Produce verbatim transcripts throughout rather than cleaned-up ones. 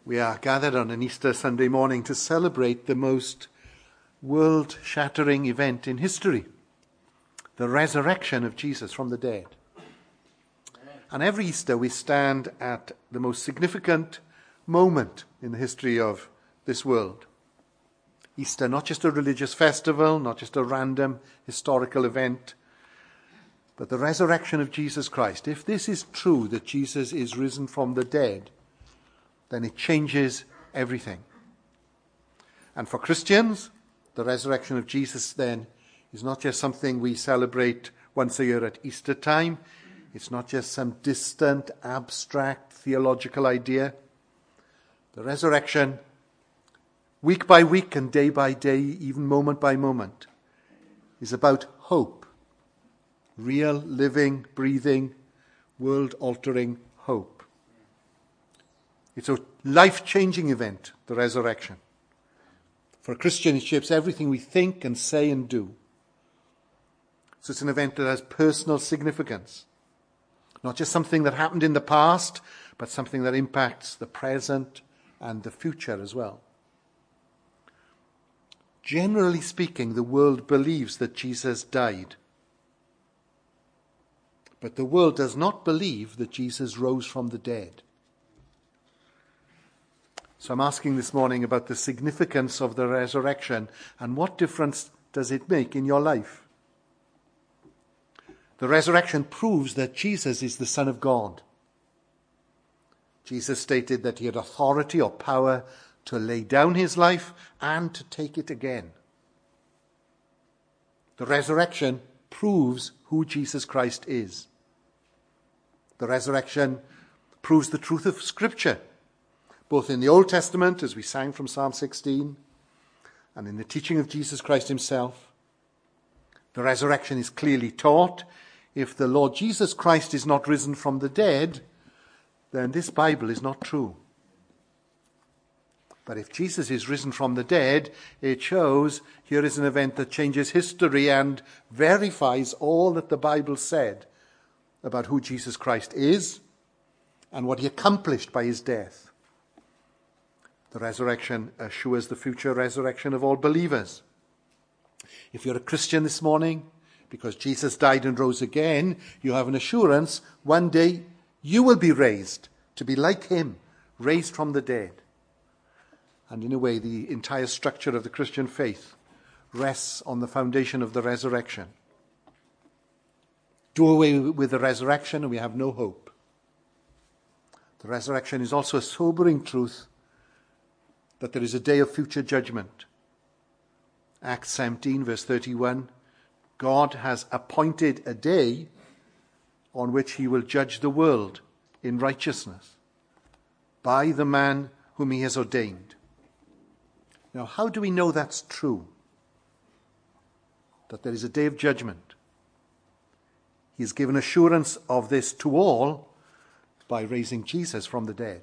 We are gathered on an Easter Sunday morning to celebrate the most world-shattering event in history, the resurrection of Jesus from the dead. And every Easter we stand at the most significant moment in the history of this world. Easter, not just a religious festival, not just a random historical event, but the resurrection of Jesus Christ. If this is true, that Jesus is risen from the dead, then it changes everything. And for Christians, the resurrection of Jesus then is not just something we celebrate once a year at Easter time. It's not just some distant, abstract, theological idea. The resurrection, week by week and day by day, even moment by moment, is about hope. Real, living, breathing, world-altering hope. It's a life-changing event, the resurrection. For a Christian, it shapes everything we think and say and do. So it's an event that has personal significance. Not just something that happened in the past, but something that impacts the present and the future as well. Generally speaking, the world believes that Jesus died. But the world does not believe that Jesus rose from the dead. So I'm asking this morning about the significance of the resurrection and what difference does it make in your life? The resurrection proves that Jesus is the Son of God. Jesus stated that he had authority or power to lay down his life and to take it again. The resurrection proves who Jesus Christ is. The resurrection proves the truth of Scripture, both in the Old Testament, as we sang from Psalm sixteen, and in the teaching of Jesus Christ himself. The resurrection is clearly taught. If the Lord Jesus Christ is not risen from the dead, then this Bible is not true. But if Jesus is risen from the dead, it shows here is an event that changes history and verifies all that the Bible said about who Jesus Christ is and what he accomplished by his death. The resurrection assures the future resurrection of all believers. If you're a Christian this morning, because Jesus died and rose again, you have an assurance one day you will be raised to be like him, raised from the dead. And in a way, the entire structure of the Christian faith rests on the foundation of the resurrection. Do away with the resurrection and we have no hope. The resurrection is also a sobering truth that there is a day of future judgment. Acts seventeen, verse thirty-one, God has appointed a day on which he will judge the world in righteousness by the man whom he has ordained. Now, how do we know that's true? That there is a day of judgment. He has given assurance of this to all by raising Jesus from the dead.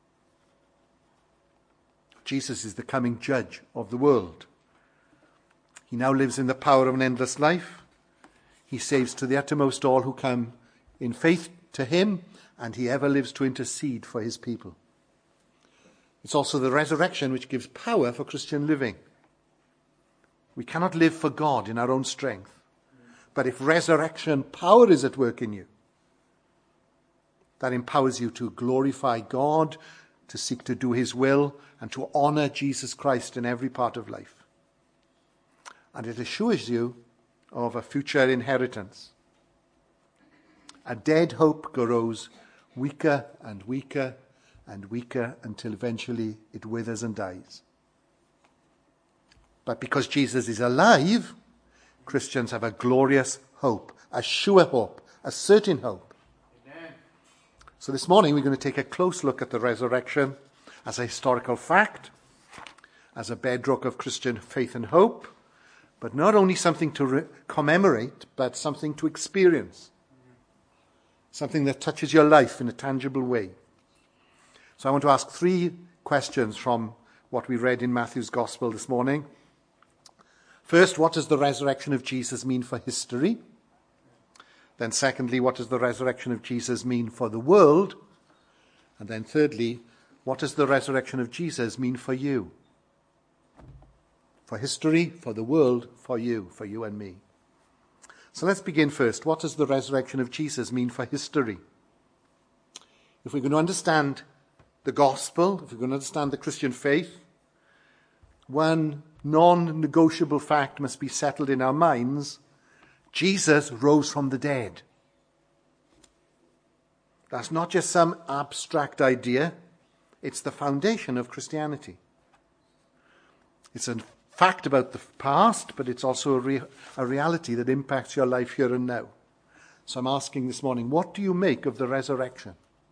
Jesus is the coming judge of the world. He now lives in the power of an endless life. He saves to the uttermost all who come in faith to him, and he ever lives to intercede for his people. It's also the resurrection which gives power for Christian living. We cannot live for God in our own strength. But if resurrection power is at work in you, that empowers you to glorify God, to seek to do his will, and to honor Jesus Christ in every part of life. And it assures you of a future inheritance. A dead hope grows weaker and weaker and weaker until eventually it withers and dies. But because Jesus is alive, Christians have a glorious hope, a sure hope, a certain hope. Amen. So this morning we're going to take a close look at the resurrection as a historical fact, as a bedrock of Christian faith and hope, but not only something to re- commemorate, but something to experience. Something that touches your life in a tangible way. So I want to ask three questions from what we read in Matthew's Gospel this morning. First, what does the resurrection of Jesus mean for history? Then secondly, what does the resurrection of Jesus mean for the world? And then thirdly, What does the resurrection of Jesus mean for you? For history, for the world, for you, for you and me. So let's begin first. What does the resurrection of Jesus mean for history? If we're going to understand the gospel, if we're going to understand the Christian faith, one non-negotiable fact must be settled in our minds. Jesus rose from the dead. That's not just some abstract idea. It's the foundation of Christianity. It's a fact about the past, but it's also a, re- a reality that impacts your life here and now. So I'm asking this morning, what do you make of the resurrection?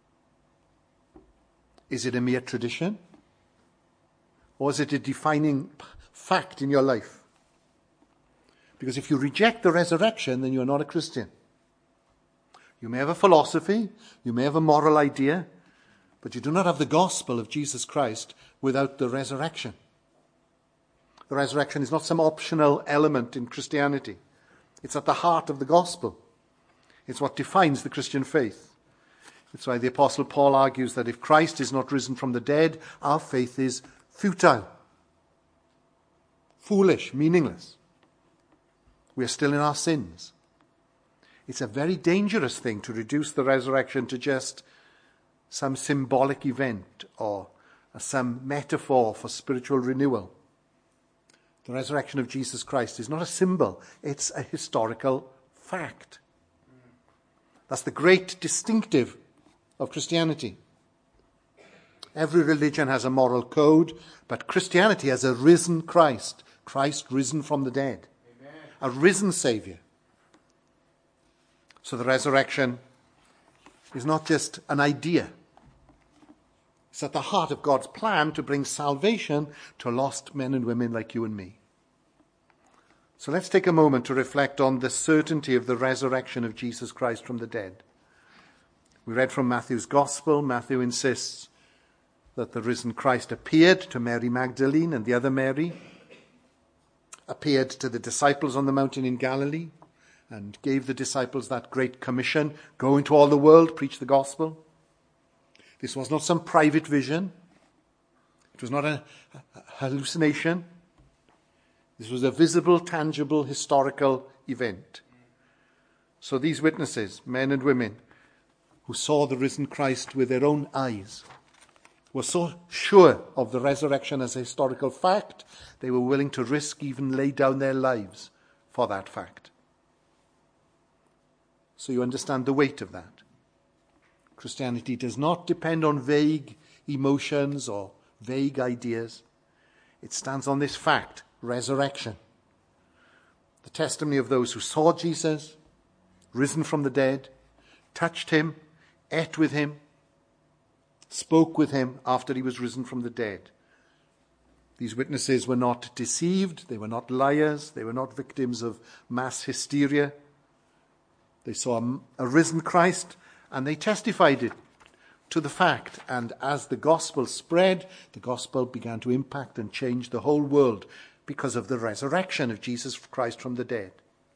Is it a mere tradition? Or is it a defining fact in your life? Because if you reject the resurrection, then you're not a Christian. You may have a philosophy, you may have a moral idea, but you do not have the gospel of Jesus Christ without the resurrection. The resurrection is not some optional element in Christianity. It's at the heart of the gospel. It's what defines the Christian faith. That's why the Apostle Paul argues that if Christ is not risen from the dead, our faith is futile, foolish, meaningless. We are still in our sins. It's a very dangerous thing to reduce the resurrection to just some symbolic event or some metaphor for spiritual renewal. The resurrection of Jesus Christ is not a symbol, it's a historical fact. That's the great distinctive of Christianity. Every religion has a moral code, but Christianity has a risen Christ. Christ risen from the dead. Amen. A risen Saviour. So the resurrection is not just an idea. It's at the heart of God's plan to bring salvation to lost men and women like you and me. So let's take a moment to reflect on the certainty of the resurrection of Jesus Christ from the dead. We read from Matthew's Gospel. Matthew insists that the risen Christ appeared to Mary Magdalene and the other Mary, appeared to the disciples on the mountain in Galilee, and gave the disciples that great commission, go into all the world, preach the gospel. This was not some private vision. It was not a hallucination. This was a visible, tangible, historical event. So these witnesses, men and women, who saw the risen Christ with their own eyes, were so sure of the resurrection as a historical fact, they were willing to risk, even lay down their lives for that fact. So you understand the weight of that. Christianity does not depend on vague emotions or vague ideas. It stands on this fact, resurrection. The testimony of those who saw Jesus, risen from the dead, touched him, ate with him, spoke with him after he was risen from the dead. These witnesses were not deceived, they were not liars, they were not victims of mass hysteria. They saw a, a risen Christ and they testified it to the fact. And as the gospel spread, the gospel began to impact and change the whole world because of the resurrection of Jesus Christ from the dead.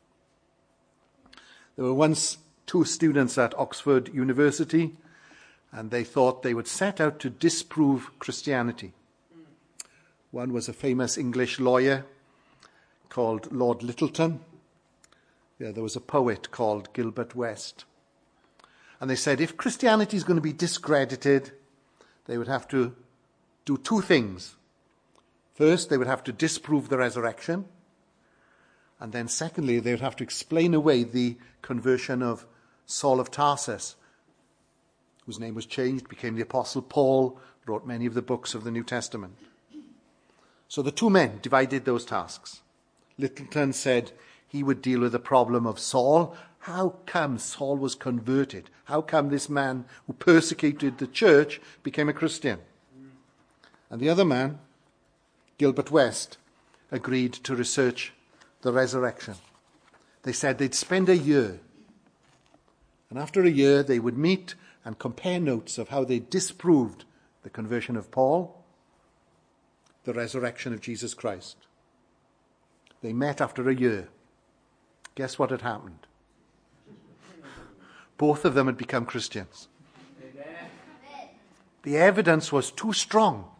There were once two students at Oxford University, and they thought they would set out to disprove Christianity. One was a famous English lawyer called Lord Lyttelton. The other was a poet called Gilbert West. And they said if Christianity is going to be discredited, they would have to do two things. First, they would have to disprove the resurrection. And then secondly, they would have to explain away the conversion of Saul of Tarsus, whose name was changed, became the Apostle Paul, wrote many of the books of the New Testament. So the two men divided those tasks. Lyttelton said he would deal with the problem of Saul. How come Saul was converted? How come this man who persecuted the church became a Christian? And the other man, Gilbert West, agreed to research the resurrection. They said they'd spend a year. And after a year, they would meet and compare notes of how they disproved the conversion of Paul, the resurrection of Jesus Christ. They met after a year. Guess what had happened? Both of them had become Christians. The evidence was too strong.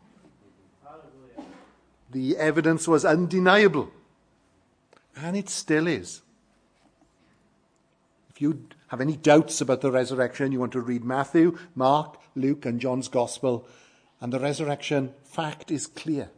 The evidence was undeniable. And it still is. If you have any doubts about the resurrection, you want to read Matthew, Mark, Luke, and John's Gospel, and the resurrection fact is clear.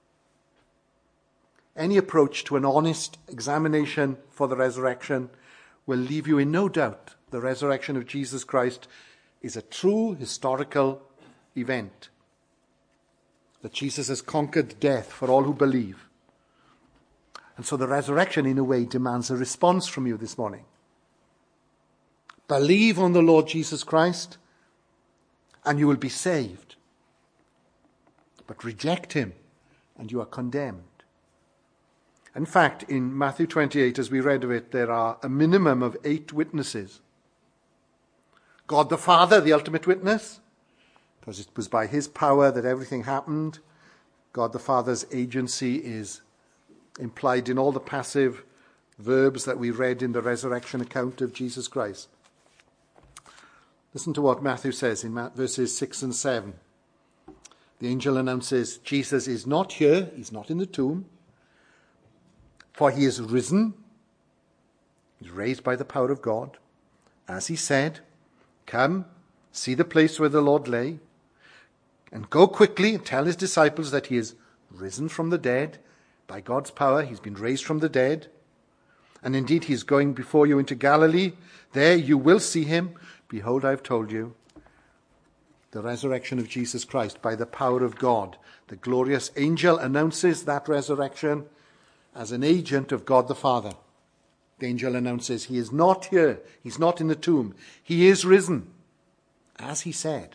Any approach to an honest examination for the resurrection will leave you in no doubt the resurrection of Jesus Christ is a true historical event. That Jesus has conquered death for all who believe. And so the resurrection, in a way, demands a response from you this morning. Believe on the Lord Jesus Christ, and you will be saved. But reject him, and you are condemned. In fact, in Matthew twenty-eight, as we read of it, there are a minimum of eight witnesses. God the Father, the ultimate witness, because it was by his power that everything happened. God the Father's agency is implied in all the passive verbs that we read in the resurrection account of Jesus Christ. Listen to what Matthew says in verses six and seven. The angel announces, Jesus is not here, he's not in the tomb, for he is risen, he's raised by the power of God. As he said, come, see the place where the Lord lay, and go quickly and tell his disciples that he is risen from the dead. By God's power, he's been raised from the dead. And indeed, he's going before you into Galilee. There you will see him. Behold, I have told you. The resurrection of Jesus Christ by the power of God. The glorious angel announces that resurrection as an agent of God the Father. The angel announces he is not here. He's not in the tomb. He is risen, as he said.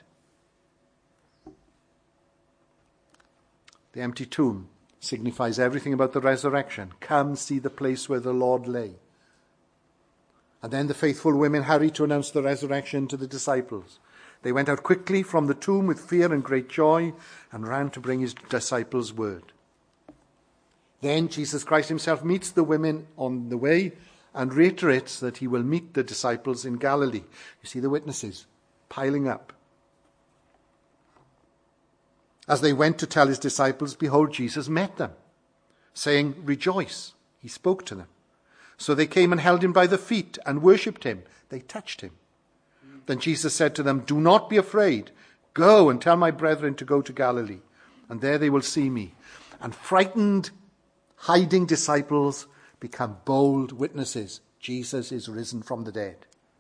The empty tomb signifies everything about the resurrection. Come, see the place where the Lord lay. And then the faithful women hurried to announce the resurrection to the disciples. They went out quickly from the tomb with fear and great joy and ran to bring his disciples word. Then Jesus Christ himself meets the women on the way and reiterates that he will meet the disciples in Galilee. You see the witnesses piling up. As they went to tell his disciples, behold, Jesus met them, saying, rejoice. He spoke to them. So they came and held him by the feet and worshipped him. They touched him. Then Jesus said to them, do not be afraid. Go and tell my brethren to go to Galilee, and there they will see me. And frightened, hiding disciples become bold witnesses. Jesus is risen from the dead.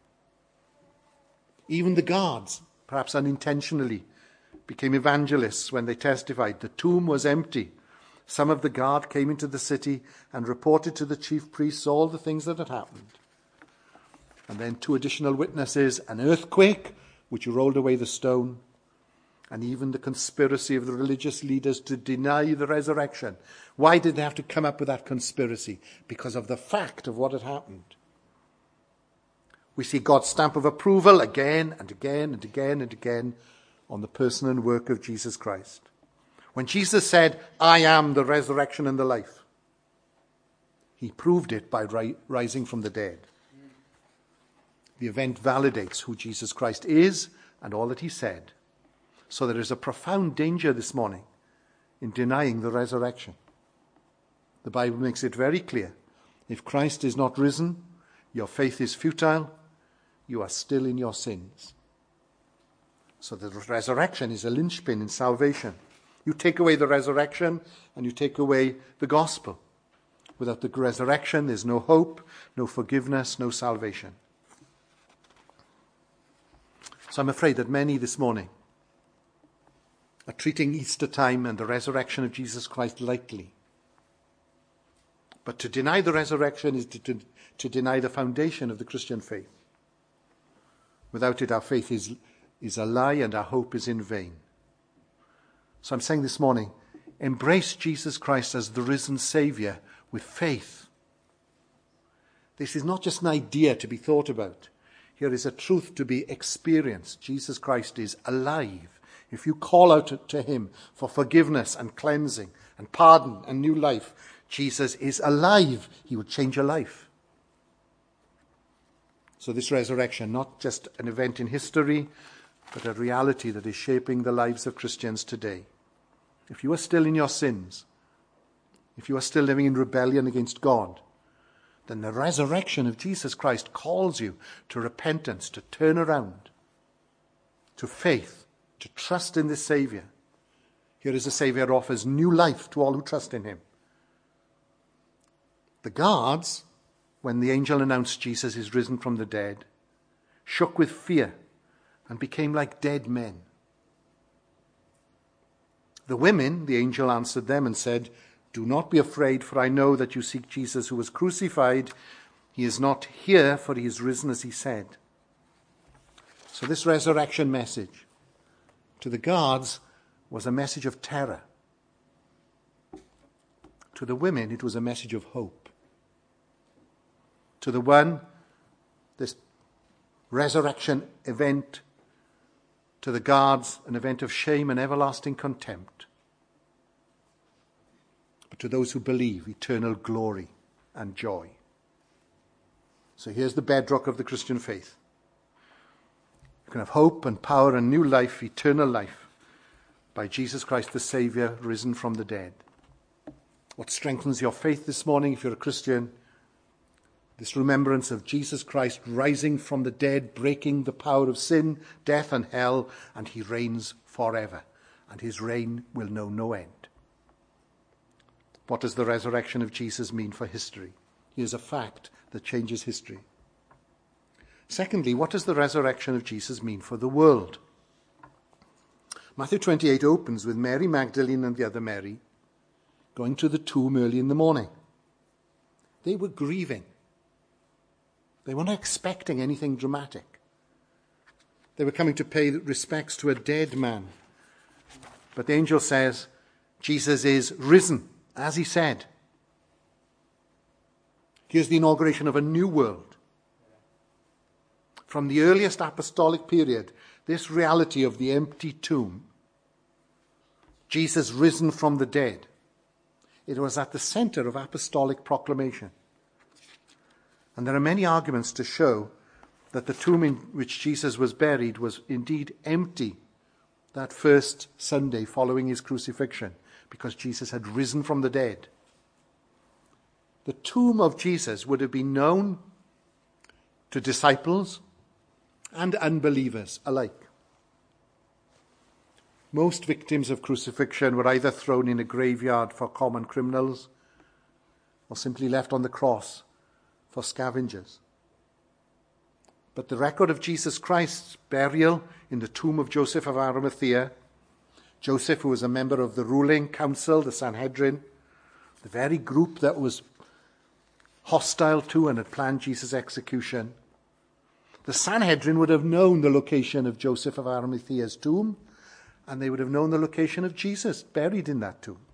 Even the guards, perhaps unintentionally, became evangelists when they testified. The tomb was empty. Some of the guard came into the city and reported to the chief priests all the things that had happened. And then two additional witnesses, an earthquake, which rolled away the stone, and even the conspiracy of the religious leaders to deny the resurrection. Why did they have to come up with that conspiracy? Because of the fact of what had happened. We see God's stamp of approval again and again and again and again on the person and work of Jesus Christ. When Jesus said, I am the resurrection and the life, he proved it by ri- rising from the dead. The event validates who Jesus Christ is and all that he said. So there is a profound danger this morning in denying the resurrection. The Bible makes it very clear. If Christ is not risen, your faith is futile. You are still in your sins. So the resurrection is a linchpin in salvation. You take away the resurrection and you take away the gospel. Without the resurrection, there's no hope, no forgiveness, no salvation. So I'm afraid that many this morning are treating Easter time and the resurrection of Jesus Christ lightly. But to deny the resurrection is to, to, to deny the foundation of the Christian faith. Without it, our faith is is a lie and our hope is in vain. So I'm saying this morning, embrace Jesus Christ as the risen Saviour with faith. This is not just an idea to be thought about. Here is a truth to be experienced. Jesus Christ is alive. If you call out to him for forgiveness and cleansing and pardon and new life, Jesus is alive. He will change your life. So this resurrection, not just an event in history, but a reality that is shaping the lives of Christians today. If you are still in your sins, if you are still living in rebellion against God, then the resurrection of Jesus Christ calls you to repentance, to turn around, to faith, to trust in the Saviour. Here is a Saviour who offers new life to all who trust in him. The guards, when the angel announced Jesus is risen from the dead, shook with fear and became like dead men. The women, the angel answered them and said, "Do not be afraid, for I know that you seek Jesus who was crucified. He is not here, for he is risen as he said." So this resurrection message to the guards was a message of terror. To the women, it was a message of hope. To the one, this resurrection event, to the guards, an event of shame and everlasting contempt. But to those who believe, eternal glory and joy. So here's the bedrock of the Christian faith. You can have hope and power and new life, eternal life, by Jesus Christ the Saviour, risen from the dead. What strengthens your faith this morning, if you're a Christian? This remembrance of Jesus Christ rising from the dead, breaking the power of sin, death and hell, and he reigns forever, and his reign will know no end. What does the resurrection of Jesus mean for history? Here's a fact that changes history. Secondly, what does the resurrection of Jesus mean for the world? Matthew twenty-eight opens with Mary Magdalene and the other Mary going to the tomb early in the morning. They were grieving. They weren't expecting anything dramatic. They were coming to pay respects to a dead man. But the angel says, Jesus is risen, as he said. Here's the inauguration of a new world. From the earliest apostolic period, this reality of the empty tomb, Jesus risen from the dead, it was at the center of apostolic proclamation. And there are many arguments to show that the tomb in which Jesus was buried was indeed empty that first Sunday following his crucifixion, because Jesus had risen from the dead. The tomb of Jesus would have been known to disciples and unbelievers alike. Most victims of crucifixion were either thrown in a graveyard for common criminals or simply left on the cross for scavengers. But the record of Jesus Christ's burial in the tomb of Joseph of Arimathea, Joseph, who was a member of the ruling council, the Sanhedrin, the very group that was hostile to and had planned Jesus' execution, the Sanhedrin would have known the location of Joseph of Arimathea's tomb, and they would have known the location of Jesus buried in that tomb.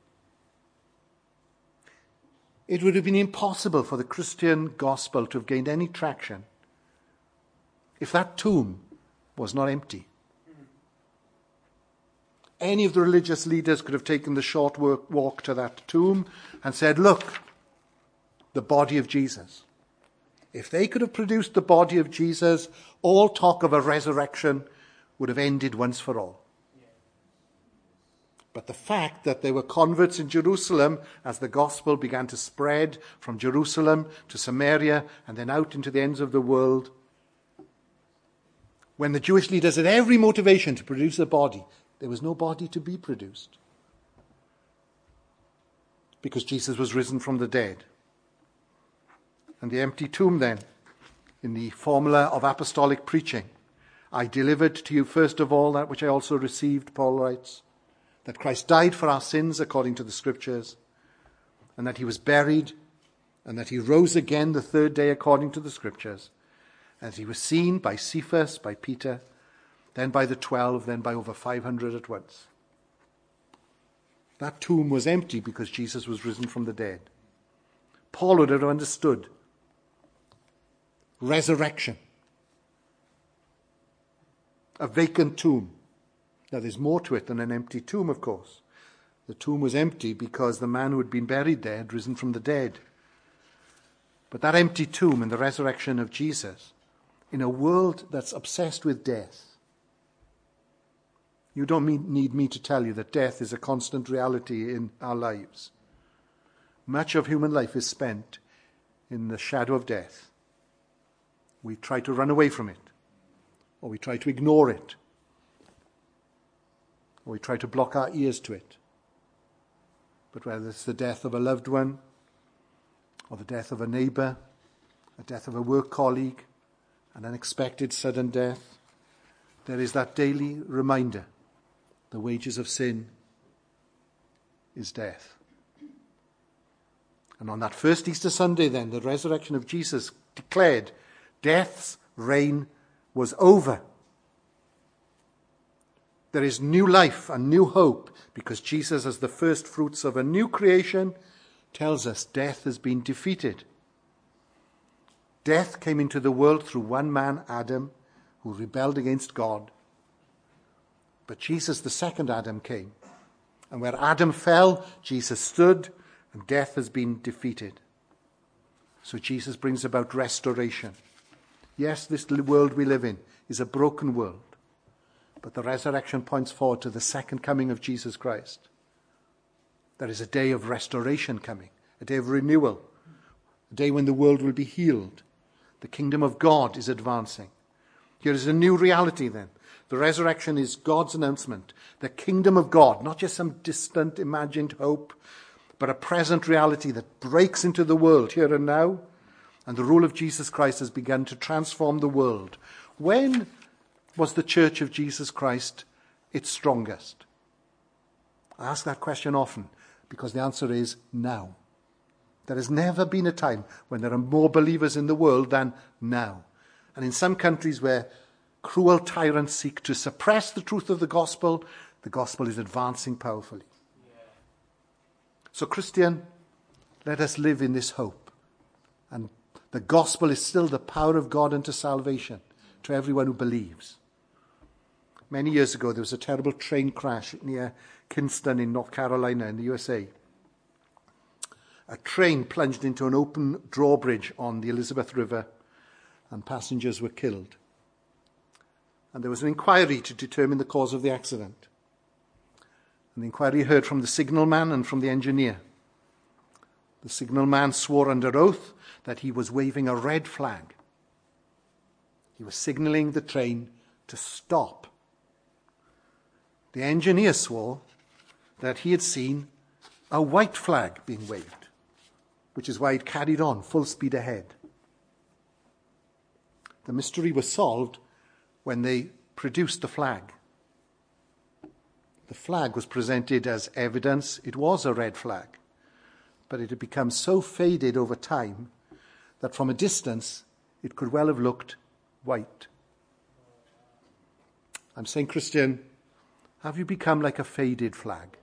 It would have been impossible for the Christian gospel to have gained any traction if that tomb was not empty. Any of the religious leaders could have taken the short walk to that tomb and said, look, the body of Jesus. If they could have produced the body of Jesus, all talk of a resurrection would have ended once for all. But the fact that there were converts in Jerusalem as the gospel began to spread from Jerusalem to Samaria and then out into the ends of the world, when the Jewish leaders had every motivation to produce a body, there was no body to be produced. Because Jesus was risen from the dead. And the empty tomb then, in the formula of apostolic preaching, I delivered to you first of all that which I also received, Paul writes, that Christ died for our sins according to the Scriptures, and that he was buried, and that he rose again the third day according to the Scriptures, and that he was seen by Cephas, by Peter, then by the twelve, then by over five hundred at once. That tomb was empty because Jesus was risen from the dead. Paul would have understood resurrection, a vacant tomb. Now, there's more to it than an empty tomb, of course. The tomb was empty because the man who had been buried there had risen from the dead. But that empty tomb and the resurrection of Jesus, in a world that's obsessed with death, You don't need me to tell you that death is a constant reality in our lives. Much of human life is spent in the shadow of death. We try to run away from it, or we try to ignore it, or we try to block our ears to it. But whether it's the death of a loved one, or the death of a neighbour, the death of a work colleague, an unexpected sudden death, there is that daily reminder: the wages of sin is death. And on that first Easter Sunday then, the resurrection of Jesus declared death's reign was over. There is new life and new hope because Jesus, as the first fruits of a new creation, tells us death has been defeated. Death came into the world through one man, Adam, who rebelled against God. But Jesus, the second Adam, came. And where Adam fell, Jesus stood, and death has been defeated. So Jesus brings about restoration. Yes, this world we live in is a broken world. But the resurrection points forward to the second coming of Jesus Christ. There is a day of restoration coming, a day of renewal, a day when the world will be healed. The kingdom of God is advancing. Here is a new reality then. The resurrection is God's announcement. The kingdom of God, not just some distant imagined hope, but a present reality that breaks into the world here and now. And the rule of Jesus Christ has begun to transform the world. When was the church of Jesus Christ its strongest? I ask that question often because the answer is now. There has never been a time when there are more believers in the world than now. And in some countries where cruel tyrants seek to suppress the truth of the gospel, the gospel is advancing powerfully. Yeah. So, Christian, let us live in this hope. And the gospel is still the power of God unto salvation to everyone who believes. Many years ago, there was a terrible train crash near Kinston in North Carolina in the U S A. A train plunged into an open drawbridge on the Elizabeth River, and passengers were killed. And there was an inquiry to determine the cause of the accident. And the inquiry heard from the signalman and from the engineer. The signalman swore under oath that he was waving a red flag. He was signalling the train to stop. The engineer swore that he had seen a white flag being waved, which is why it carried on full speed ahead. The mystery was solved when they produced the flag. The flag was presented as evidence it was a red flag, but it had become so faded over time that from a distance it could well have looked white. I'm saying, Christian, have you become like a faded flag?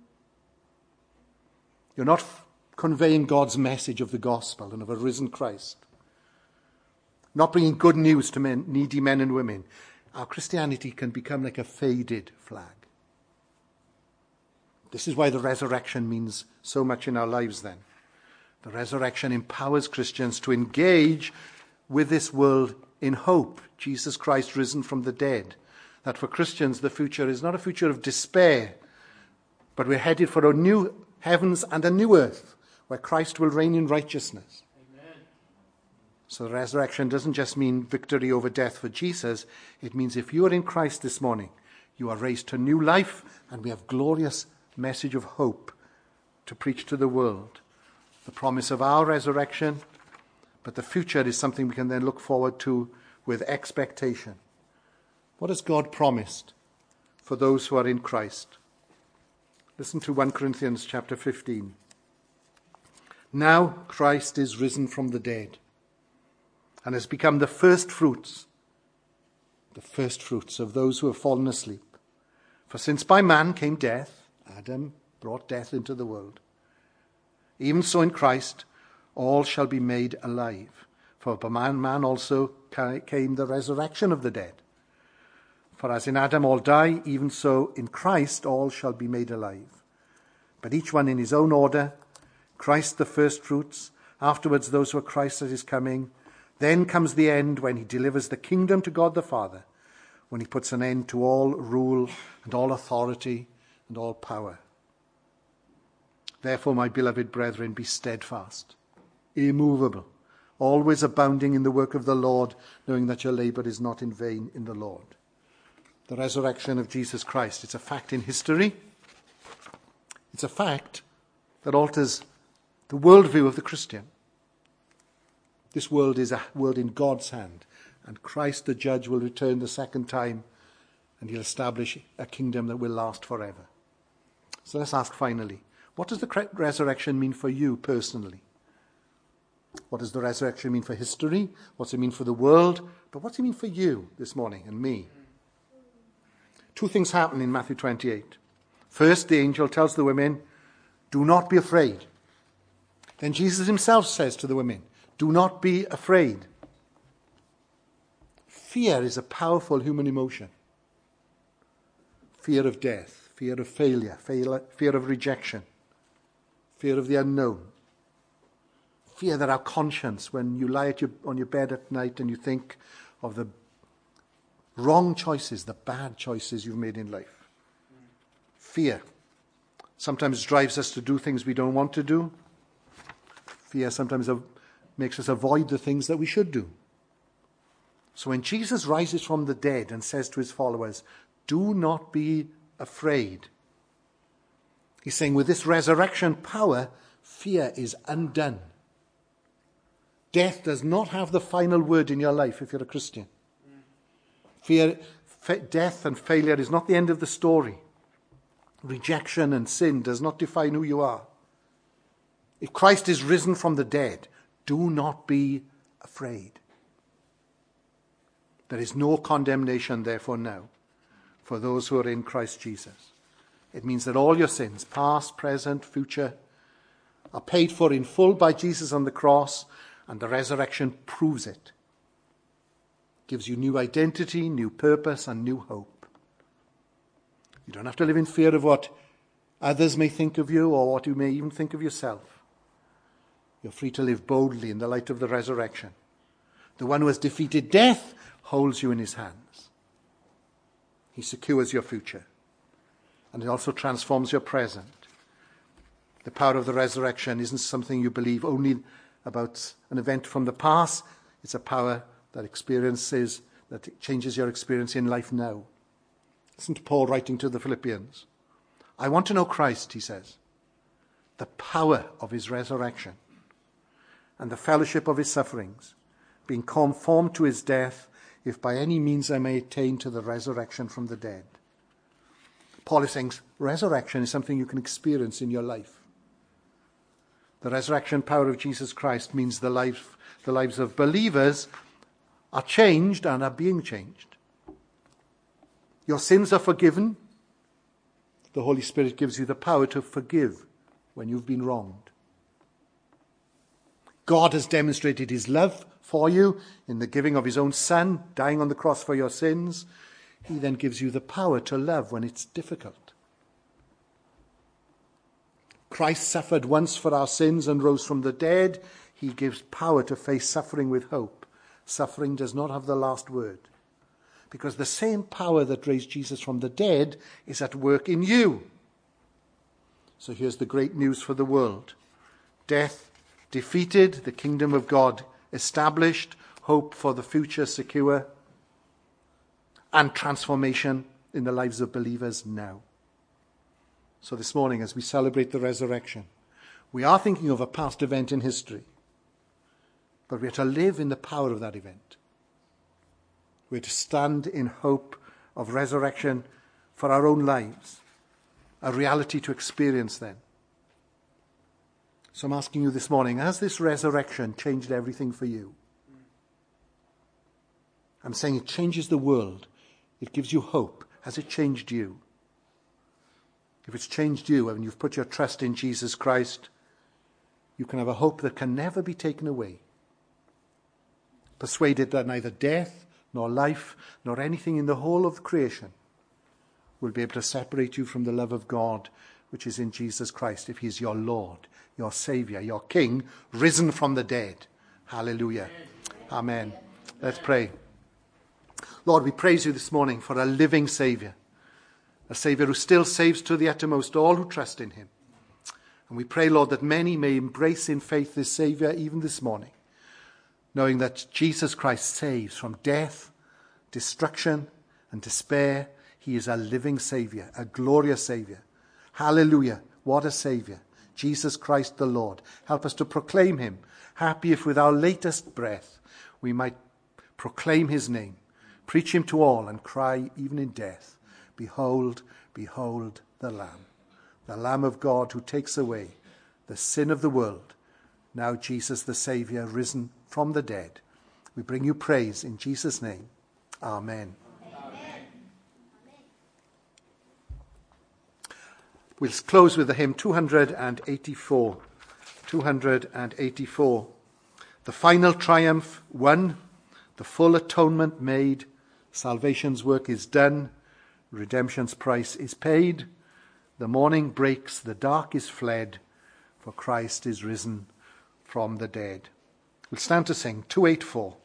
You're not f- conveying God's message of the gospel and of a risen Christ. Not bringing good news to men, needy men and women. Our Christianity can become like a faded flag. This is why the resurrection means so much in our lives then. The resurrection empowers Christians to engage with this world in hope. Jesus Christ risen from the dead. That for Christians the future is not a future of despair, but we're headed for a new heavens and a new earth where Christ will reign in righteousness. Amen. So the resurrection doesn't just mean victory over death for Jesus. It means if you are in Christ this morning, you are raised to new life, and we have glorious message of hope to preach to the world. The promise of our resurrection, but the future is something we can then look forward to with expectation. What has God promised for those who are in Christ? Listen to First Corinthians chapter fifteen. Now Christ is risen from the dead and has become the first fruits, the first fruits of those who have fallen asleep. For since by man came death, Adam brought death into the world, even so in Christ all shall be made alive. For by man, man also came the resurrection of the dead. For as in Adam all die, even so in Christ all shall be made alive. But each one in his own order, Christ the first fruits, afterwards those who are Christ at his coming. Then comes the end when he delivers the kingdom to God the Father. when he puts an end to all rule and all authority and all power. Therefore, my beloved brethren, be steadfast, immovable, always abounding in the work of the Lord, knowing that your labor is not in vain in the Lord. The resurrection of Jesus Christ, it's a fact in history. It's a fact that alters the worldview of the Christian. This world is a world in God's hand, and Christ the judge will return the second time, and he'll establish a kingdom that will last forever. So let's ask finally, what does the resurrection mean for you personally? What does the resurrection mean for history? What's it mean for the world? But what's it mean for you this morning and me? Two things happen in Matthew twenty-eight. First, the angel tells the women, do not be afraid. Then Jesus himself says to the women, do not be afraid. Fear is a powerful human emotion. Fear of death, fear of failure, fear of rejection, fear of the unknown. Fear that our conscience, when you lie at your, on your bed at night and you think of the wrong choices, the bad choices you've made in life. Fear sometimes drives us to do things we don't want to do. Fear sometimes makes us avoid the things that we should do. So when Jesus rises from the dead and says to his followers, do not be afraid, he's saying with this resurrection power, fear is undone. Death does not have the final word in your life if you're a Christian. Fear, fa- death and failure is not the end of the story. Rejection and sin does not define who you are. If Christ is risen from the dead, do not be afraid. There is no condemnation, therefore, now for those who are in Christ Jesus. It means that all your sins, past, present, future, are paid for in full by Jesus on the cross, and the resurrection proves it. Gives you new identity, new purpose, and new hope. You don't have to live in fear of what others may think of you or what you may even think of yourself. You're free to live boldly in the light of the resurrection. The one who has defeated death holds you in his hands. He secures your future. And it also transforms your present. The power of the resurrection isn't something you believe only about an event from the past. It's a power that experiences, that changes your experience in life now. Listen to Paul writing to the Philippians. I want to know Christ, he says, the power of his resurrection and the fellowship of his sufferings, being conformed to his death, if by any means I may attain to the resurrection from the dead. Paul is saying resurrection is something you can experience in your life. The resurrection power of Jesus Christ means the life, the lives of believers are changed and are being changed. Your sins are forgiven. The Holy Spirit gives you the power to forgive when you've been wronged. God has demonstrated his love for you in the giving of his own Son, dying on the cross for your sins. He then gives you the power to love when it's difficult. Christ suffered once for our sins and rose from the dead. He gives power to face suffering with hope. Suffering does not have the last word, because the same power that raised Jesus from the dead is at work in you. So here's the great news for the world. Death defeated, the kingdom of God established, hope for the future secure, and transformation in the lives of believers now. So this morning, as we celebrate the resurrection, we are thinking of a past event in history, but we are to live in the power of that event. We are to stand in hope of resurrection for our own lives, a reality to experience then. So I'm asking you this morning, has this resurrection changed everything for you? I'm saying it changes the world. It gives you hope. Has it changed you? If it's changed you and you've put your trust in Jesus Christ, you can have a hope that can never be taken away. Persuaded that neither death, nor life, nor anything in the whole of creation will be able to separate you from the love of God, which is in Jesus Christ, if he's your Lord, your Saviour, your King, risen from the dead. Hallelujah. Amen. Let's pray. Lord, we praise you this morning for a living Saviour, a Saviour who still saves to the uttermost all who trust in him. And we pray, Lord, that many may embrace in faith this Saviour even this morning, knowing that Jesus Christ saves from death, destruction, and despair. He is a living Saviour, a glorious Saviour. Hallelujah. What a Saviour. Jesus Christ the Lord. Help us to proclaim him. Happy if with our latest breath we might proclaim his name, preach him to all, and cry even in death, behold, behold the Lamb, the Lamb of God who takes away the sin of the world. Now Jesus the Saviour, risen from the dead. We bring you praise in Jesus' name. Amen. We'll close with the hymn two eighty-four. two eighty-four. The final triumph won, the full atonement made, salvation's work is done, redemption's price is paid, the morning breaks, the dark is fled, for Christ is risen from the dead. We'll stand to sing two eighty-four.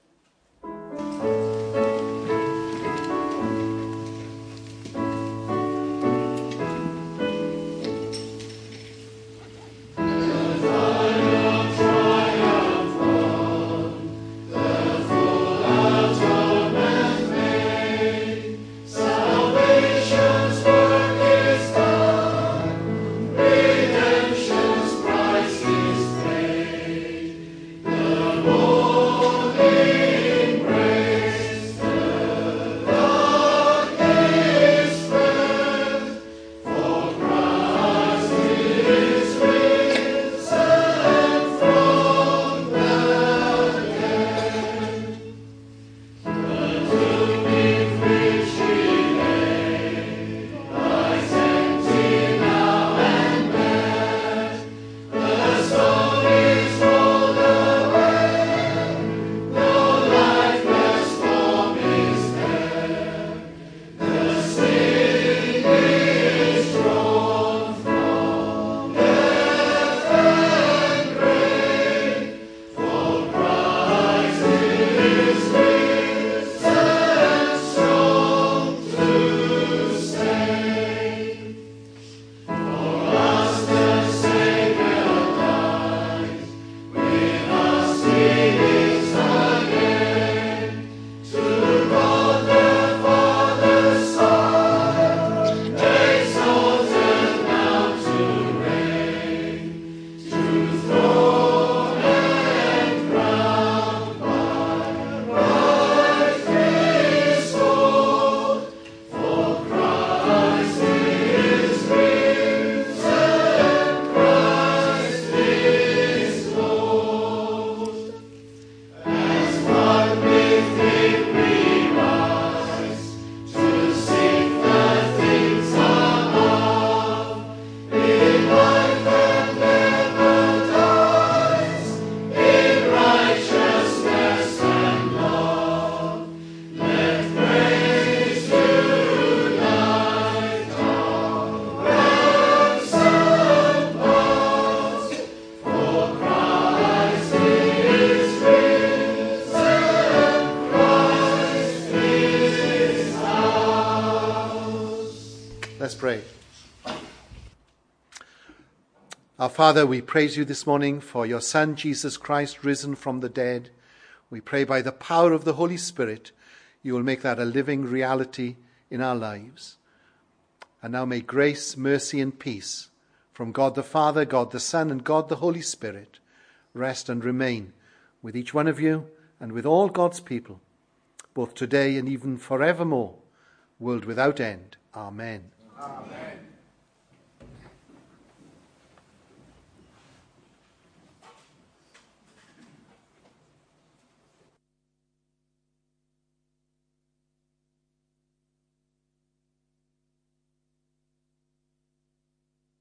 Let's pray. Our Father, we praise you this morning for your Son, Jesus Christ, risen from the dead. We pray by the power of the Holy Spirit, you will make that a living reality in our lives. And now may grace, mercy, and peace from God the Father, God the Son, and God the Holy Spirit rest and remain with each one of you and with all God's people, both today and even forevermore, world without end. Amen. Amen.